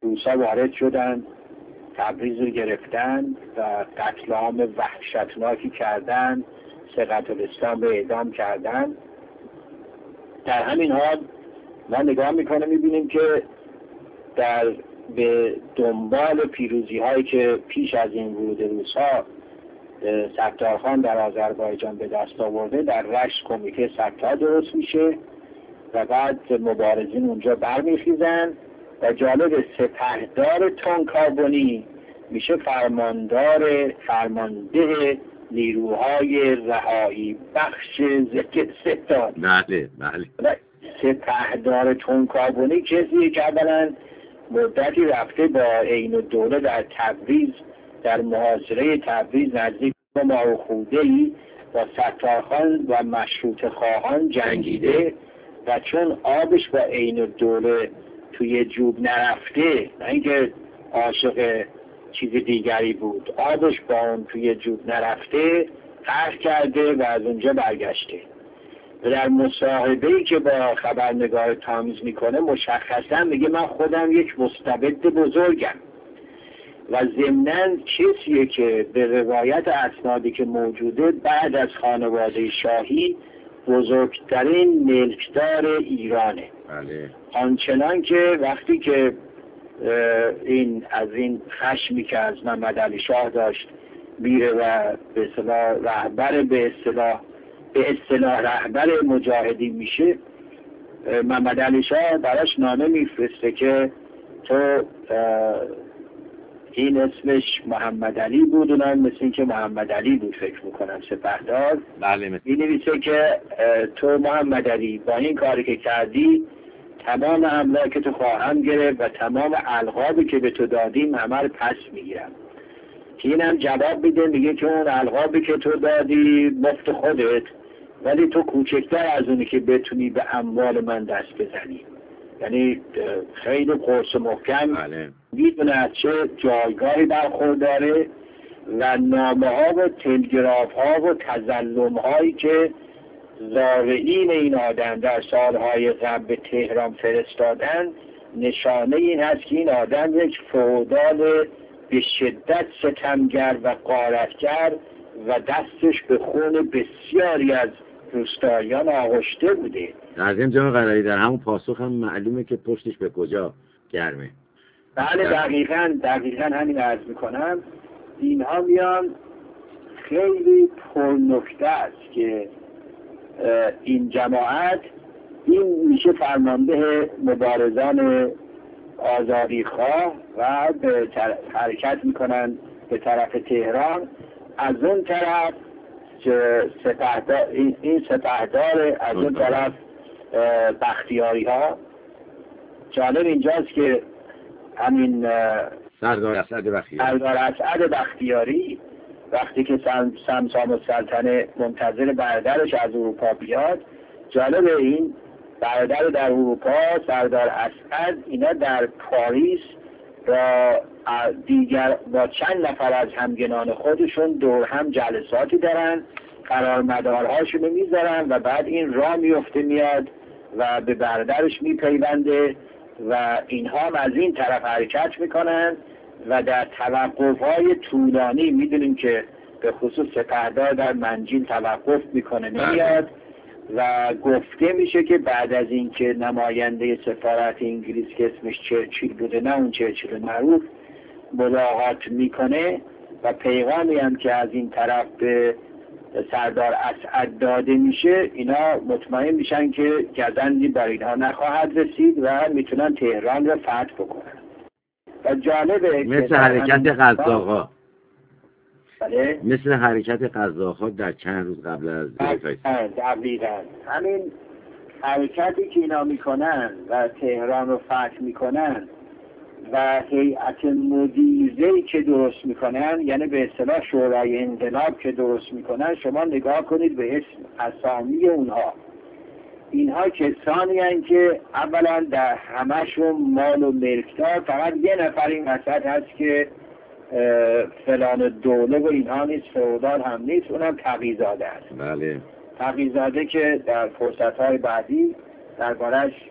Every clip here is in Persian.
روسا وارد شدن، تبریز رو گرفتن و قتل عام وحشتناکی کردن، ثقة الاسلام به اعدام کردن. در همین حال ما نگاه میکنه میبینیم که به دنبال پیروزی هایی که پیش از این ورود روسا ستارخان در آذربایجان به دست آورده، در رشت کمیته ستار درست میشه و بعد مبارزین اونجا برمیخیزن و جالب سپهدار تونکابونی میشه فرمانده نیروهای رهایی بخش ستاد. بله. سپهدار تونکابونی کسیه که اولا مدتی رفته با عین الدوله در تبریز، در محاصره تبریز نزدیک به ماوخوده‌ای با ستارخان و مشروط خواهان جنگیده و چون آبش با عین الدوله توی جوب نرفته، نه اینکه عاشق چیز دیگری بود، آبش با اون توی جوب نرفته، قهر کرده و از اونجا برگشته. و در مصاحبه‌ای که با خبرنگار تامیز میکنه مشخصا میگه من خودم یک مستبد بزرگم و ضمناً کسیه که به روایت اسنادی که موجوده بعد از خانواده شاهی بزرگترین ملکدار ایرانه. بله. آنچنان که وقتی که از این خشمی که از محمد علی شاه داشت میره و به اصطلاح رهبر مجاهدین میشه، محمد علی شاه براش نامه میفرسته که تو این اسمش محمد علی بود، اونم مثل این که محمد علی بود فکر میکنم سپهدار. بله. مینویسه که تو محمد علی با این کاری که کردی تمام املاک تو خواهم گرفت و تمام القابی که به تو دادیم همه رو پس میگیرم. که اینم جواب میده، میگه که اون القابی که تو دادی مفت خودت، ولی تو کوچکتر از اونی که بتونی به اموال من دست بزنی. یعنی خیلی قرص محکم میدونه از چه جایگاهی برخورداره و نامه ها و تلگراف ها و تظلم هایی که زارعین این آدم در سالهای قبل به تهران فرستادن نشانه این هست که این آدم یک فئودال به شدت ستمگر و غارتگر و دستش به خون بسیاری از روستاییان آغشته بوده. در ضمن جناب قرایی در همون پاسخ هم معلومه که پشتش به کجا گرمه. بله دقیقاً همین عرض میکنم. اینها میان خیلی پرنکته است که این جماعت این میشه فرمانده مبارزان آزادیخواه و به حرکت میکنن به طرف تهران. از اون طرف این سپهدار، از اون طرف بختیاری ها. جالب اینجاست که همین سردار اسعد بختیاری وقتی که سمسام السلطنه منتظر برادرش از اروپا بیاد، جالب این برادر در اروپا سردار اسعد اینا در پاریس با چند نفر از همگنان خودشون دور هم جلساتی دارن، قرارمدارهاشونو میذارن و بعد این راه میفته میاد و به برادرش میپیونده و اینها هم از این طرف حرکت میکنن و در توقف‌های طولانی میدونیم که به خصوص سپهدار در منجیل توقف میکنه نمیاد و گفته میشه که بعد از اینکه نماینده سفارت انگلیس که اسمش چرچیل بوده، نه اون چرچیل معروف، ملاقات میکنه و پیغامی هم که از این طرف به سردار اسعد داده میشه، اینا مطمئن میشن که گزندی بر اینها نخواهد رسید و میتونن تهران رو فتح بکنن. و جالبه مثل حرکت قزاق‌ها. بله؟ مثل حرکت قزاق‌ها در چند روز قبل از دقیقاً همین حرکتی که اینا میکنن و تهران رو فتح میکنن و هیئت مدیره‌ای که درست میکنن، یعنی به اصطلاح شورای انقلاب که درست میکنن، شما نگاه کنید به اسامی اونها. اینها کسانی هستند که اولا در همشون مال و ملکدار، فقط یه نفر این وسط هست که فلان دوله و اینها نیست، فئودال هم نیست، اونم تقی‌زاده است. بله. تقی‌زاده که در فرصت‌های بعدی دربارش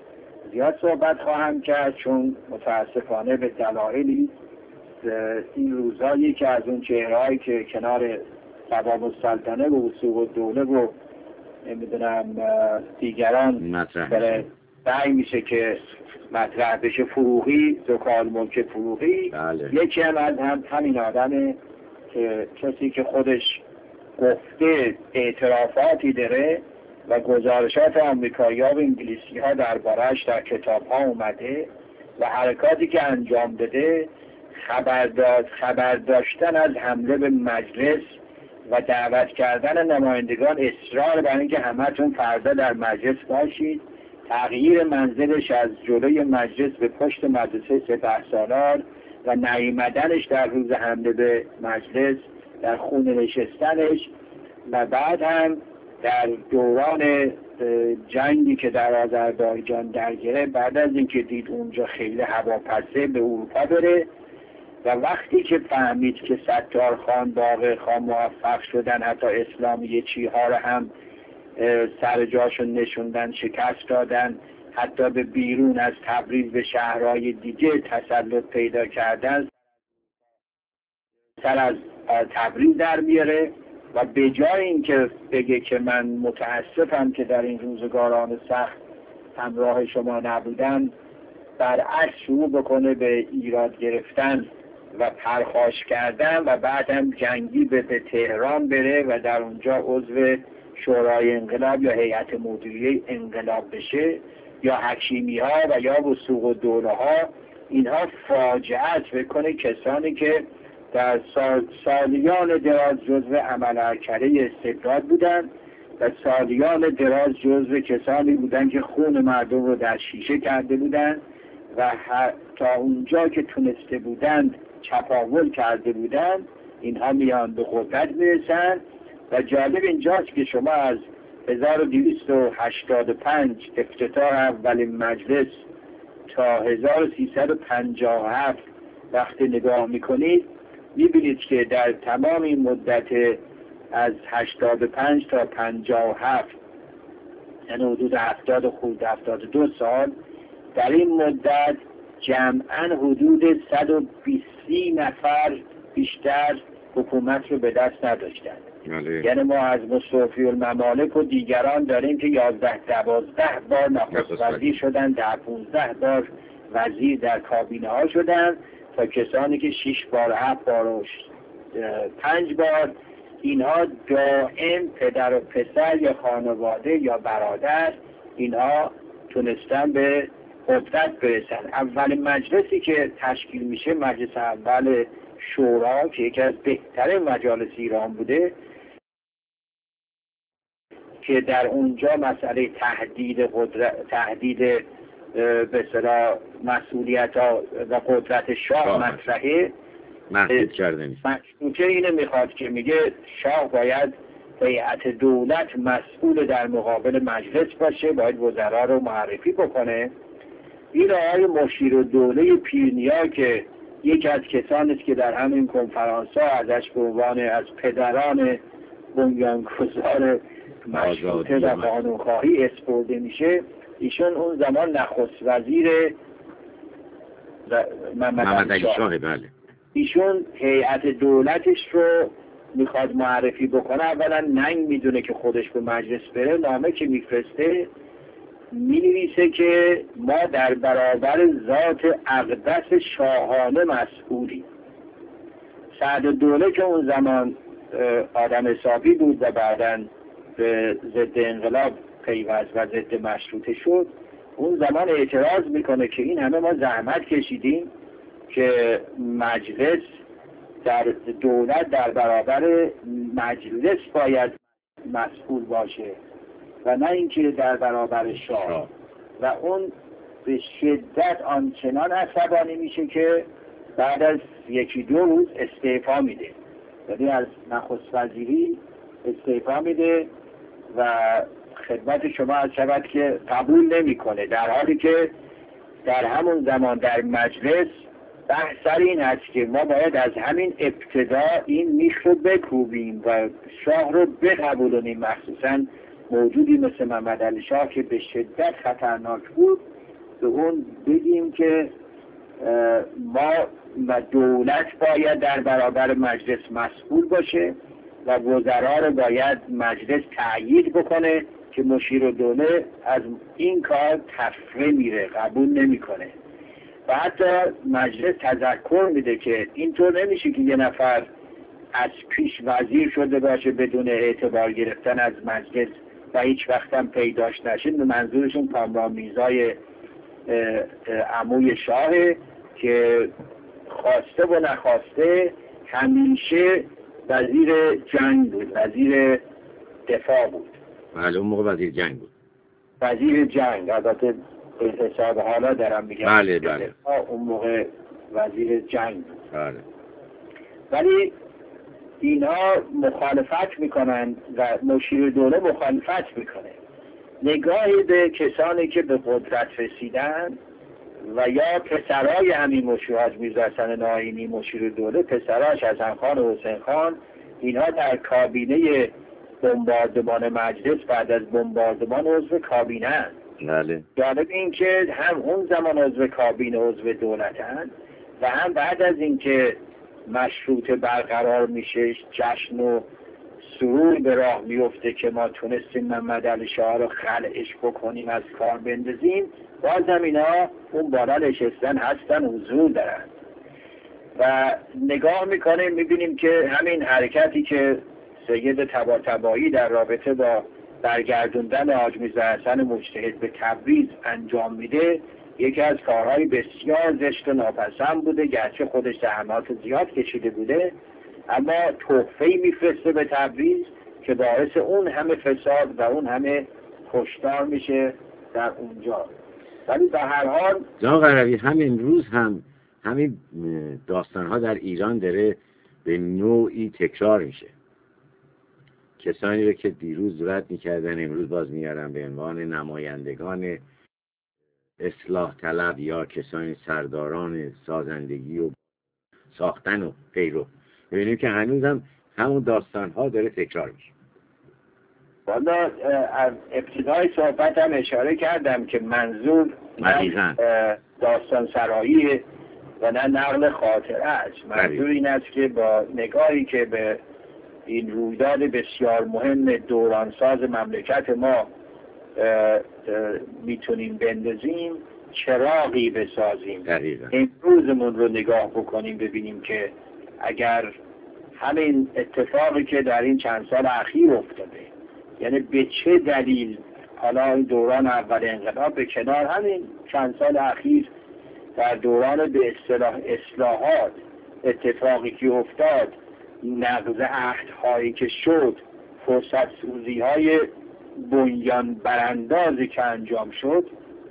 زیاد صحبت خواهم کرد، چون متاسفانه به دلایلی این روزایی که از اون چهرهایی که کنار سباب السلطنه و وثوق الدوله و نمیدونم دیگران مطرح سعی میشه که مطرح بشه، فروغی، زکال ملک فروغی، یکی هم از همین آدمه که کسی که خودش گفته اعترافاتی داره و گزارشات آمریکایی‌ها و انگلیسی‌ها درباره‌اش در کتاب‌ها اومده و حرکاتی که انجام داده، خبر داشتن از حمله به مجلس و دعوت کردن نمایندگان، اصرار بر اینکه همتون فردا در مجلس باشید، تغییر منزلش از جلوی مجلس به پشت مدرسه سپهسالار و نیامدنش در روز حمله به مجلس، در خونه نشستنش، و بعد هم در دوران جنگی که در آذربایجان درگیره، بعد از اینکه دید اونجا خیلی هواپسه به اروپا بره و وقتی که فهمید که ستارخان، باقرخان موفق شدن حتی اسلامی چیها رو هم سر جاشون نشوندن، شکست دادن، حتی به بیرون از تبریز به شهرهای دیگه تسلط پیدا کردن، سر از تبریز در میاره و به جای اینکه بگه که من متاسفم که در این روزگاران سخت همراه شما نبودم، برعکس شروع بکنه به ایراد گرفتن و پرخاش کردن و بعد هم جنگی به تهران بره و در اونجا عضو شورای انقلاب یا هیئت مدیره انقلاب بشه، یا حکیمی ها و یا وثوق الدوله ها، اینها فاجعه بکنه کسانی که در سالیان دراز جزو عملکرده استبداد بودند و سالیان دراز جزو کسانی بودند که خون مردم رو در شیشه کرده بودند و تا اونجا که تونسته بودند چپاول کرده بودند، اینها میان به قدرت میرسند. و جالب اینجاست که شما از 1285 افتتاح اولین مجلس تا 1357 وقتی نگاه میکنید، میبینید که در تمام این مدت از 85 تا 57، یعنی حدود 72 سال، در این مدت جمعاً حدود 120 نفر بیشتر حکومت رو به دست نداشتند. یعنی ما از مصطفی الممالک و دیگران داریم که 11-12 بار نخست وزیر شدن، 10-15 بار وزیر در کابینه ها شدن، تا کسانی که 6 بار، 7 بار و 5 بار، اینها دائم پدر و پسر یا خانواده یا برادر، اینها تونستن به قدرت برسن. اولین مجلسی که تشکیل میشه مجلس اول شورا که یکی از بهترین مجالس ایران بوده، که در اونجا مسئله تهدید به اصطلاح مسئولیت و قدرت شاه مطرحه، محدود کرده نیست. مشروطه اینه میخواد که میگه شاه باید هیئت دولت مسئول در مقابل مجلس باشه، باید وزرا رو معرفی بکنه. این آقای مشیرالدوله پیرنیا که یکی از کسانی است که در همین کنفرانس ها ازش به عنوان از پدران بنیانگذار مشروطه و قانونخواهی اسپرده میشه، ایشون اون زمان نخست وزیر محمد علی شاه، بله، ایشون هیئت دولتش رو میخواد معرفی بکنه. اولا ننگ میدونه که خودش به مجلس بره، نامه که میفرسته مینویسه که ما در برابر ذات اقدس شاهانه مسئولیم. سعدالدوله که اون زمان آدم حسابی بود و بعداً به ضد انقلاب پیوست و ضد مشروطه شد، اون زمان اعتراض میکنه که این همه ما زحمت کشیدیم که مجلس در دولت در برابر مجلس باید مسئول باشه و نه اینکه در برابر شاه. و اون به شدت آنچنان عصبانی میشه که بعد از 1-2 روز استعفا میده، یعنی از نخست وزیری استعفا میده و خدمت شما از شود که قبول نمیکنه، در حالی که در همون زمان در مجلس بحث سر این است که ما باید از همین ابتدا این میخ رو بکوبیم و شاه رو بقبولونیم، مخصوصا موجودی مثل محمد علی شاه که به شدت خطرناک بود به اون بگیم که ما و دولت باید در برابر مجلس مسئول باشه و وزرا رو باید مجلس تأیید بکنه که مشیرالدوله از این کار تفره میره، قبول نمیکنه. و حتی مجلس تذکر میده که اینطور نمیشه که یه نفر از پیش وزیر شده باشه بدون اعتبار گرفتن از مجلس و هیچ وقت هم پیداش نشه. منظورشون کامرانمیرزای عموی شاهه که خواسته و نخواسته همیشه وزیر جنگ بود، وزیر دفاع بود. بله اون موقع وزیر جنگ بود. وزیر جنگ، البته به حساب حالا دارم میگم. بله بله. اون موقع وزیر جنگ بود. بله. ولی اینا مخالفت میکنن و مشیرالدوله مخالفت میکنه. نگاهی به کسانی که به قدرت رسیدن و یا پسرای همین حاج میرزا حسن ناینی مشیرالدوله، پسراش حسن خان و حسین خان، اینها در کابینه بمباردمان مجلس بعد از بمباردمان عضو کابینه هستند. بله. جالب این که هم اون زمان عضو کابینه عضو دولت هستند و هم بعد از اینکه مشروطه برقرار میشه جشن و سرور به راه میفته که ما تونستیم محمدعلی شاه رو خلعش بکنیم، از کار بندازیم، باز هم اینا اون بالا نشستن هستن، حضور دارن و نگاه میکنیم میبینیم که همین حرکتی که سید طباطبایی در رابطه با برگردوندن حاج میرزا حسن مجتهد به تبریز انجام میده یکی از کارهای بسیار زشت و ناپسند بوده، گرچه خودش زحمات زیاد کشیده بوده، اما تحفه‌ای میفرسته به تبریز که باعث اون همه فساد و اون همه کشتار میشه در اونجا. ولی به هر حال جناب قروی همین روز هم همین داستان‌ها در ایران داره به نوعی تکرار میشه. کسانی رو که دیروز رد میکردن امروز باز میارن به عنوان نمایندگان اصلاح طلب یا کسانی سرداران سازندگی و ساختن و غیره. ببینیم که هنوز هم همون داستان‌ها داره تکرار میشه. والا از ابتدای صحبت هم اشاره کردم که منظور داستان سرایی و نه نقل خاطره است. منظور این است که با نگاهی که به این رویداد بسیار مهم دورانساز مملکت ما میتونیم بندازیم، چراغی بسازیم. امروزمون رو نگاه بکنیم ببینیم که اگر همین اتفاقی که در این چند سال اخیر افتاده، یعنی به چه دلیل حالا این دوران اول انقلاب به کنار همین چند سال اخیر در دوران به اصطلاح اصلاحات اتفاقی که افتاد، نقض عهدهایی که شد، فرصت سوزی های بنیان براندازی که انجام شد،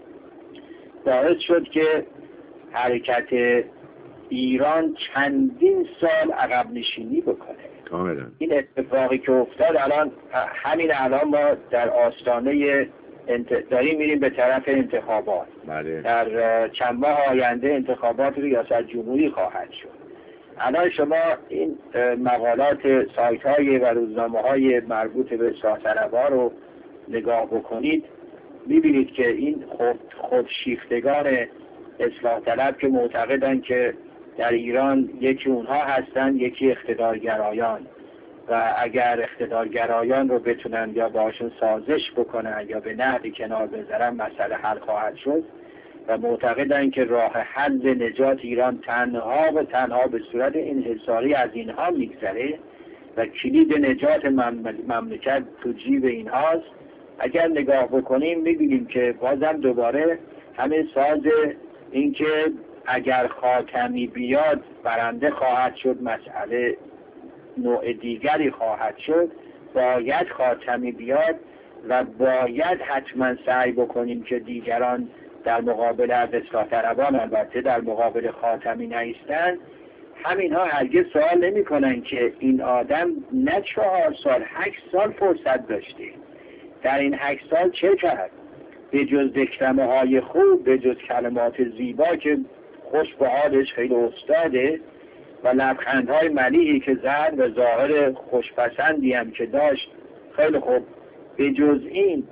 باعث شد که حرکت ایران چندین سال عقب نشینی بکنه. کاملا. این اتفاقی که افتاد همین الان ما در آستانه داریم میریم به طرف انتخابات. بله. در چند ماه آینده انتخابات ریاست جمهوری خواهد شد. الان شما این مقالات سایت های و روزنامه های مربوط به اصلاح طلب‌ها رو نگاه بکنید، میبینید که این خودشیفتگان اصلاح طلب که معتقدن که در ایران یکی اونها هستن، یکی اقتدارگرایان، و اگر اقتدارگرایان رو بتونن یا باشون سازش بکنن یا به نحوی کنار بذارن مسئله حل خواهد شد، و معتقدن که راه حل نجات ایران تنها و تنها به صورت انحصاری از اینها میگذره و کلید نجات مملکت تو جیب اینهاست. اگر نگاه بکنیم میبینیم که بازم دوباره همین ساز این که اگر خاتمی بیاد برنده خواهد شد، مسئله نوع دیگری خواهد شد، باید خاتمی بیاد و باید حتما سعی بکنیم که دیگران در مقابل از اصلاح طلبان، البته در مقابل خاتمی نیستن، همینها هرگز سوال نمی کنن که این آدم نه 4 سال 8 سال فرصت داشته، در این 8 سال چه کرد؟ به جز دکلمه های خوب، به جز کلمات زیبا که خوش به حالش خیلی استاده و لبخندهای ملیحی که زد و ظاهر خوشپسندی هم که داشت، خیلی خوب، به جز این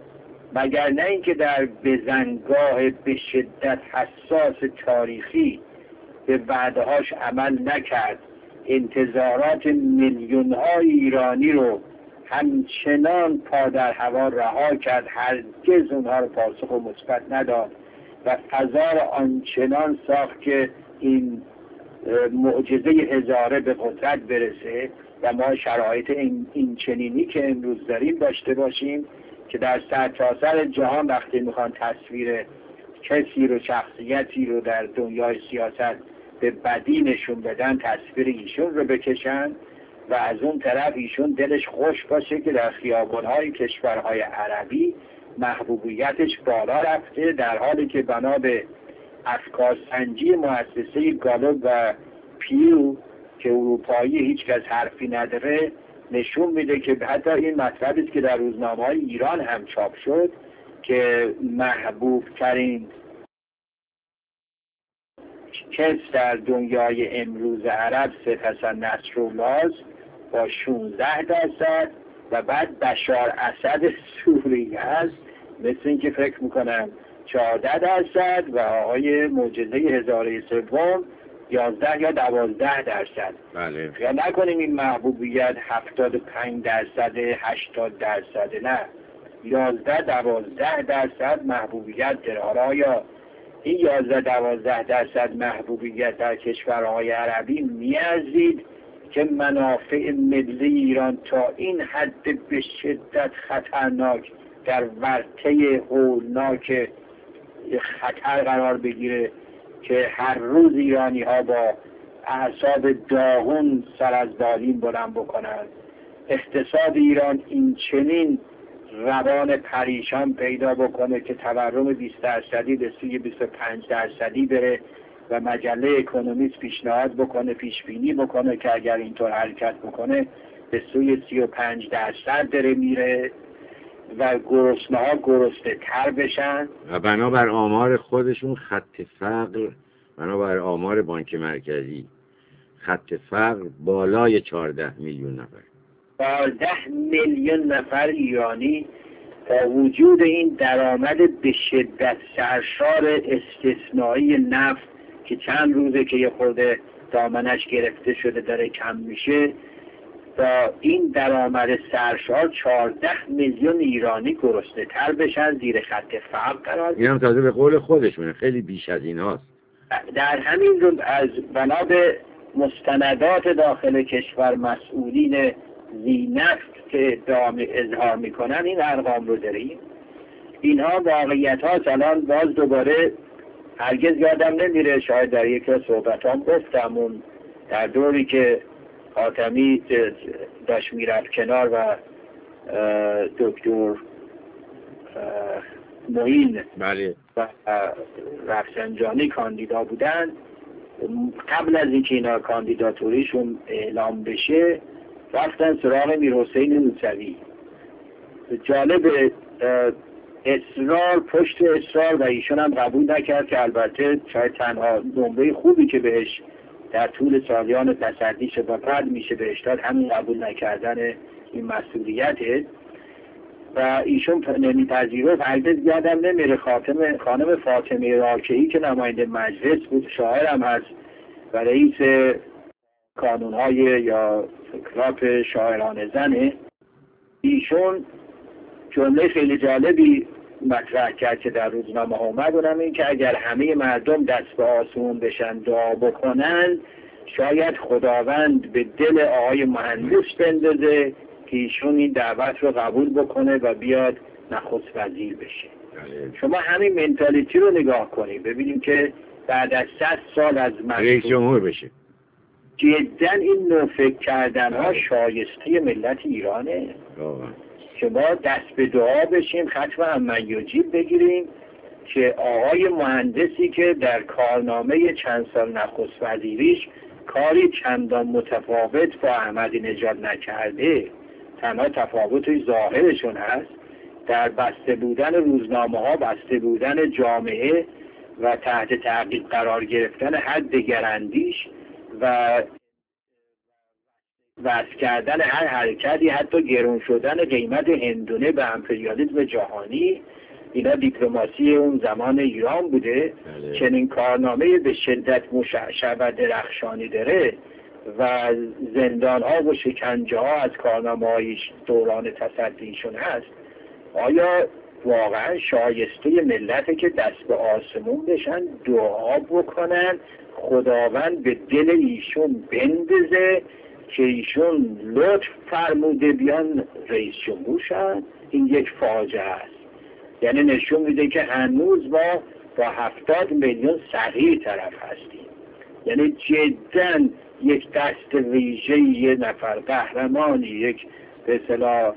مگر نه اینکه در بزنگاه به شدت حساس تاریخی به وعده‌هاش عمل نکرد، انتظارات میلیون‌های ایرانی رو همچنان پا در هوا رها کرد، هرگز اونها رو پاسخ و مثبت نداد و فضا رو آنچنان ساخت که این معجزه هزاره به قدرت برسه و ما شرایط این چنینی که امروز داریم داشته باشیم که در سرتاسر جهان وقتی میخوان تصویر کسی رو، شخصیتی رو در دنیای سیاست به بدی نشون بدن، تصویر ایشون رو بکشن و از اون طرف ایشون دلش خوش باشه که در خیابان‌های کشورهای عربی محبوبیتش بالا رفته، در حالی که بنا به افکارسنجی مؤسسه گالوب و پیو که اروپایی هیچ کس حرفی نداره نشون میده که حتی این مطلبی است که در روزنامه‌های ایران هم چاپ شد که محبوب ترین کس در دنیای امروز عرب سید حسن نصرالله با 16% و بعد بشار اسد سوریه است مثل اینکه فکر میکنم 14% و آقای معجزه هزاره سوم 11 یا 12%. بله. یا نکنیم این محبوبیت 75%، 80%، نه 11-12% محبوبیت داره. حالا یا این 11-12% محبوبیت در کشورهای عربی میارزید که منافع ملی ایران تا این حد به شدت خطرناک در ورطه هولناک خطر قرار بگیره که هر روز ایرانی ها با اعصاب داغون سر از بالین بلند بکنن، اقتصاد ایران این چنین روان پریشان پیدا بکنه که تورم 20% به سوی 25% بره و مجله اکونومیست پیشنهاد بکنه، پیشبینی بکنه که اگر اینطور حرکت بکنه به سوی 35% داره میره و گرسنه ها گرسنه تر بشن و بنابر آمار خودشون خط فقر، بنابر آمار بانک مرکزی خط فقر بالای 14 میلیون نفر. 14 میلیون نفر ایرانی با وجود این درآمد به شدت سرشار استثنایی نفت که چند روزه که یه خورده دامنش گرفته شده داره کم میشه، با این درآمد سرشار 14 میلیون ایرانی گرسنه تر بشن، زیر خط فقر قرار این هم تازه به قول خودشونه، خیلی بیش از این هاست. در همین رو از بنا به مستندات داخل کشور مسئولین ذینفت که ادعا اظهار میکنن این ارقام رو داریم. اینها واقعیت ها. الان باز دوباره هرگز یادم نمیره، شاید در یک از صحبتام گفتم، اون در دوری که خاتمی داشت میرفت کنار و دکتر معین بله و رفسنجانی کاندیدا بودن، قبل از اینکه اینا کاندیداتوریشون اعلام بشه رفتن سراغ میرحسین موسوی. جالب، اصرار پشت اصرار و ایشون هم قبول نکرد که البته شاید تنها نمره خوبی که بهش در طول سالیان تصدیش و بعد میشه بهش داد همین قبول نکردن این مسئولیته و ایشون نمیپذیرفت. هرگز یادم نمیره خانم فاطمه راکعی که نماینده مجلس بود، شاعرم هست و رئیس کانونهای یا کلاب شاعران زنه، ایشون جمله خیلی جالبی مطرح کرد که در روزنامه ها اومد، اونم این که اگر همه مردم دست به آسمون بشن دعا بکنن شاید خداوند به دل آقای مهندس بندازه که ایشون این دعوت رو قبول بکنه و بیاد نخست وزیر بشه. شما همین منتالیتی رو نگاه کنید ببینیم که بعد از 100 سال از رئیس جمهور بشه. جدا این نوع فکر کردن ها شایسته ملت ایرانه که ما دست به دعا بشیم، ختم امیوجیب بگیریم که آقای مهندسی که در کارنامه چند سال نخست وزیریش کاری چندان متفاوت با احمدی نژاد نکرده، تنها تفاوتش ظاهرشون هست در بسته بودن روزنامه ها، بسته بودن جامعه و تحت تعقیب قرار گرفتن حد دگراندیش و وضع کردن هر حرکتی، حتی گرون شدن قیمت هندونه به امپریالیسم جهانی اینا دیپلماسی اون زمان ایران بوده. چنین کارنامه به شدت مشعشع و درخشانی داره و زندان ها و شکنجه ها از کارنامه های دوران تصدیشون هست. آیا واقعا شایسته ملته که دست به آسمون بشن دعا بکنن خداوند به دل ایشون بندازه که ایشون لطف فرموده بیان رئیس جمهور شد؟ این یک فاجعه است. یعنی نشون میده که هنوز ما با 70 میلیون صغیر طرف هستیم. یعنی جدا یک دست ویژه، یه نفر قهرمانی، یک به اصطلاح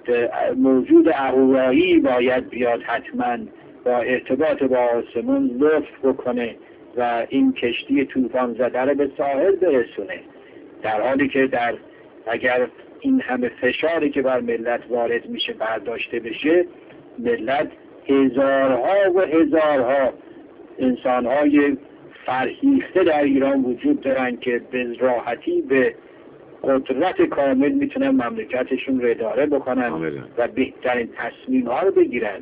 موجود اهورایی باید بیاد حتما با ارتباط با آسمون لطف بکنه و این کشتی طوفان زده رو به ساحل برسونه، در حالی که اگر این همه فشاری که بر ملت وارد میشه برداشته بشه، ملت هزارها و هزارها انسانهای فرهیخته در ایران وجود دارن که به راحتی به قدرت کامل میتونن مملکتشون رو اداره بکنن و بهترین تصمیم ها رو بگیرن.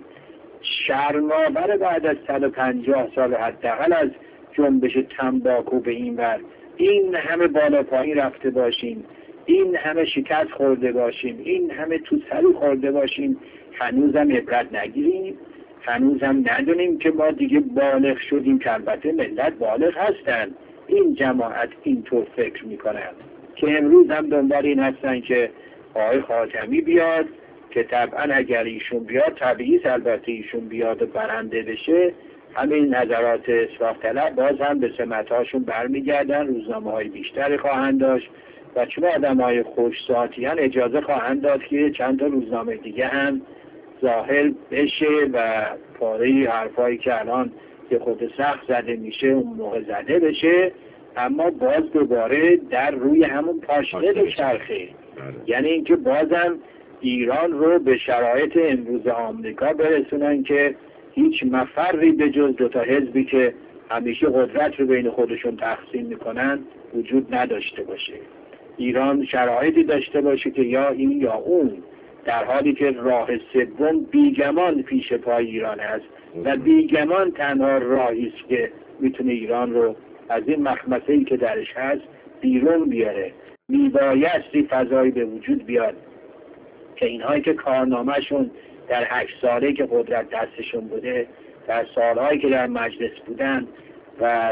شرم‌آور بعد از 150 سال حداقل از جنبش تنباکو به این ور این همه بالا پایین رفته باشیم، این همه شکست خورده باشیم، این همه تو سری خورده باشیم، هنوزم عبرت نگیریم، هنوزم ندونیم که ما دیگه بالغ شدیم، که البته ملت بالغ هستن. این جماعت اینطور فکر میکنن که امروز هم دنبال این هستن که آقای خاتمی بیاد، که طبعا اگر ایشون بیاد، طبیعی البته ایشون بیاد و برنده بشه، همین نظرات اصلاح طلب باز هم به سمت‌هاشون برمیگردن، روزنامه‌های بیشتری خواهند داشت و چون آدم‌های خوش‌ذاتیان اجازه خواهند داد که چند تا روزنامه دیگه هم ظاهر بشه و پاره حرفایی که الان که خود سخت زده میشه اون موقع زده بشه، اما باز دوباره در روی همون پاشنه بچرخه. یعنی اینکه بازم ایران رو به شرایط امروز آمریکا برسونن که هیچ مفری به جز دوتا حزبی که همیشه قدرت رو بین خودشون تقسیم میکنن وجود نداشته باشه. ایران شرایطی داشته باشه که یا این یا اون، در حالی که راه سوم بیگمان پیش پای ایران هست و بیگمان تنها راهی است که میتونه ایران رو از این مخمسه‌ای که درش هست بیرون بیاره. میبایستی فضایی به وجود بیاد که اینهایی که کارنامه‌شون در 8 ساله که قدرت دستشون بوده، در سالهایی که در مجلس بودن و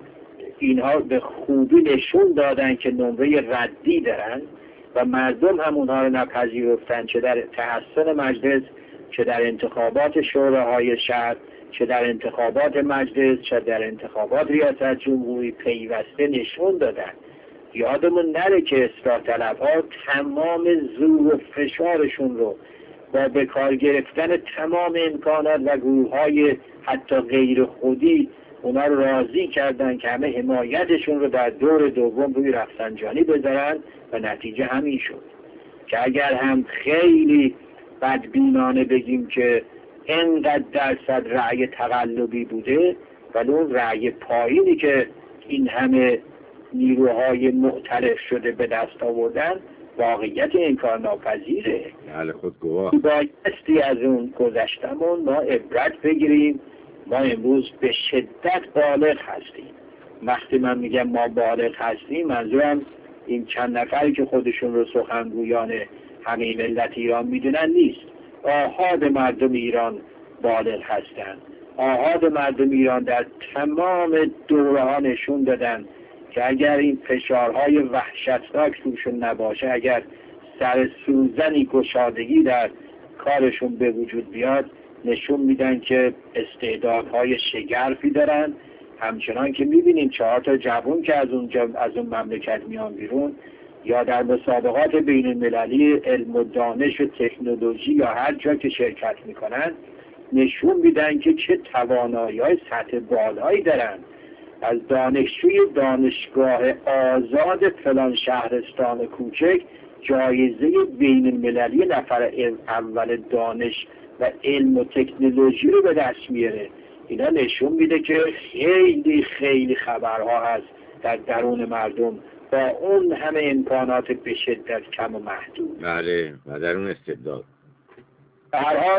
اینها به خوبی نشون دادن که نمره ردی دارن و مردم هم اونها رو نپذیرفتن، چه در تحسن مجلس، چه در انتخابات شوراهای شهر، چه در انتخابات مجلس، چه در انتخابات ریاست جمهوری، پیوسته نشون دادن. یادمون نره که اصلاح طلب‌ها تمام زور و فشارشون رو با به کار گرفتن تمام امکانات و گروه‌های حتی غیر خودی اونا رو راضی کردن که همه حمایتشون رو در دور دوم روی رفسنجانی بذارن و نتیجه همین شد که اگر هم خیلی بدبینانه بگیم که اینقدر درصد رأی تقلبی بوده، ولی اون رأی پایینی که این همه نیروهای مختلف شده به دست آوردن واقعیت انکار ناپذیره. بله، خود گواه. بایستی از اون گذشتمون ما عبرت بگیریم. ما امروز به شدت بالغ هستیم. وقتی من میگم ما بالغ هستیم، منظورم این چند نفری که خودشون رو سخنگویان همه ملت ایران میدونن نیست. آحاد مردم ایران بالغ هستند. آحاد مردم ایران در تمام دوره ها نشون دادن که اگر این فشارهای وحشتناک توشون نباشه، اگر سر سوزنی گشادگی در کارشون به وجود بیاد، نشون میدن که استعدادهای شگرفی دارن. همچنان که میبینیم 4 تا جوان که از اون مملکت میان بیرون، یا در مسابقات بین المللی علم و دانش و تکنولوژی یا هر جا که شرکت میکنن، نشون میدن که چه توانایی‌های سطح بالایی دارن. از دانشجوی دانشگاه آزاد فلان شهرستان کوچک جایزه بین المللی نفر اول دانش و علم و تکنولوژی رو به دست میاره. اینا نشون میده که خیلی خیلی خبرها هست در درون مردم با اون همه امکانات به شدت کم و محدود. بله، و در اون استبداد. به هر حال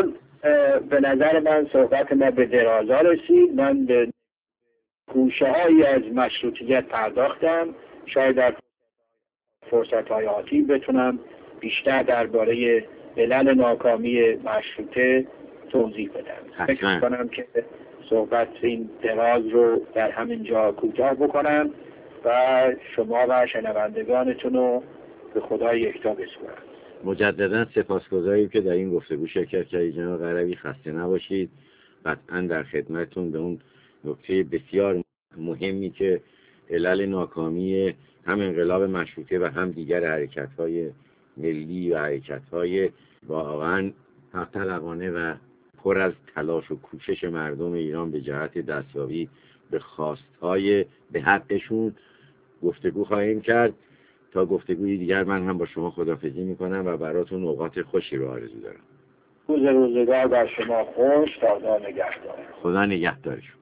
به نظر من صحبت ما به درازا رسید. من به گوشه هایی از مشروطیت پرداختم. شاید در فرصت های آتی بتونم بیشتر درباره علل ناکامی مشروطه توضیح بدم. فکر کنم که صحبت این دراز رو در همین جا کوتاه بکنم و شما و شنوندگانتون رو به خدای یکتا بسپارم. مجددا سپاسگزاریم که در این گفتگو شرکت کردید جناب قروی. خسته نباشید. قطعا در خدمتتون به اون نکته بسیار مهمی که علل ناکامی هم انقلاب مشروطه و هم دیگر حرکت‌های ملی و حرکت‌های واقعا حق‌طلبانه و پر از تلاش و کوشش مردم ایران به جهت دستیابی به خواست‌های به حقشون گفتگو خواهیم کرد. تا گفتگوی دیگر من هم با شما خداحافظی میکنم و براتون اوقات خوشی رو آرزو دارم. روزگار بر شما خوش. خدا نگهدار. خدا نگهدار شما.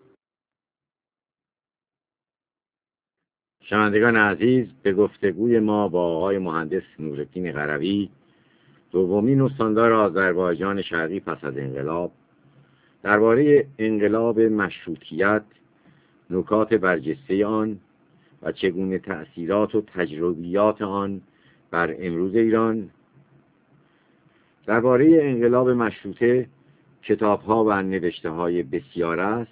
شنوندگان عزیز، به گفتگوی ما با آقای مهندس نورالدین قروی، دومین استاندار آذربایجان شرقی پس از انقلاب، درباره انقلاب مشروطیت، نکات برجسته آن و چگونه تأثیرات و تجربیات آن بر امروز ایران، درباره انقلاب مشروطه کتاب‌ها و نوشته‌های بسیار است،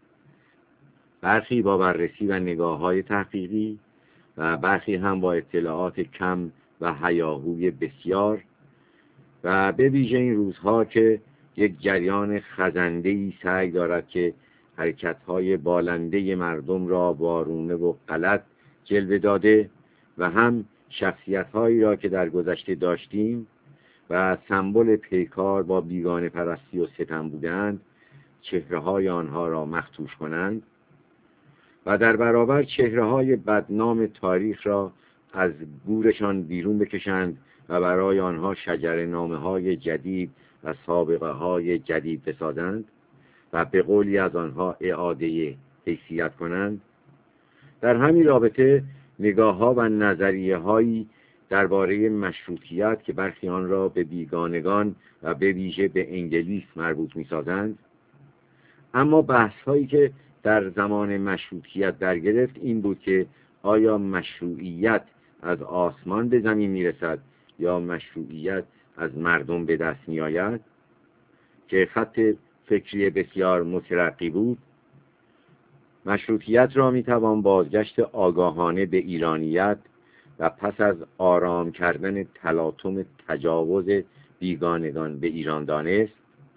برخی با بررسی و نگاه‌های تحقیقی و برخی هم با اطلاعات کم و هیاهوی بسیار، و به ویژه این روزها که یک جریان خزنده‌ای سعی دارد که حرکت‌های بالنده مردم را وارونه و غلط جلوه داده و هم شخصیت‌هایی را که در گذشته داشتیم و سمبل پیکار با بیگانه پرستی و ستم بودند چهره‌های آنها را مختوش کنند و در برابر چهره‌های بدنام تاریخ را از گورشان بیرون بکشند و برای آنها شجره‌نامه‌های جدید و سابقه‌های جدید بسازند و به قولی از آنها اعاده حیثیت کنند. در همین رابطه نگاه‌ها و نظریه‌هایی درباره مشروطیت که برخی آن را به بیگانگان و به ویژه به انگلیس مربوط می‌سازند، اما بحث‌هایی که در زمان مشروطیت در گرفت این بود که آیا مشروعیت از آسمان به زمین می‌رسد یا مشروعیت از مردم به دست می‌آید، که خط فکری بسیار مترقی بود. مشروطیت را میتوان بازگشت آگاهانه به ایرانیت و پس از آرام کردن تلاطم تجاوز بیگانگان به ایران دانست.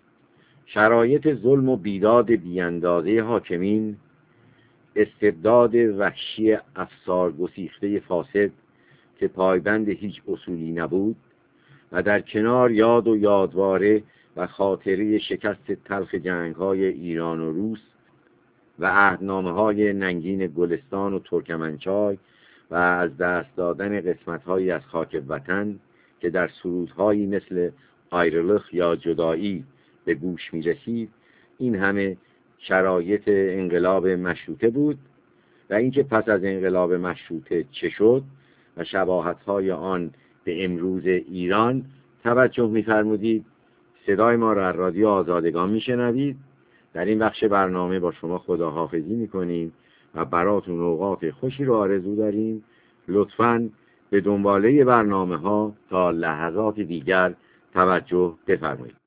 شرایط ظلم و بیداد بیاندازه حاکمین، استبداد وحشی افسار گسیخته فاسد که پایبند هیچ اصولی نبود و در کنار یاد و یادواره و خاطره شکست تلخ جنگ‌های ایران و روس و عهدنامه‌های ننگین گلستان و ترکمنچای و از دست دادن قسمت‌هایی از خاک وطن که در سرودهایی مثل آیرلخ یا جدایی به گوش می‌رسید، این همه شرایط انقلاب مشروطه بود و اینکه پس از انقلاب مشروطه چه شد و شباهت‌های آن به امروز ایران توجه می‌فرمودید. صدای ما را از رادیو آزادگان میشنوید. در این بخش برنامه با شما خداحافظی میکنیم و براتون اوقات خوشی رو آرزو داریم. لطفاً به دنباله برنامه ها تا لحظات دیگر توجه بفرمایید.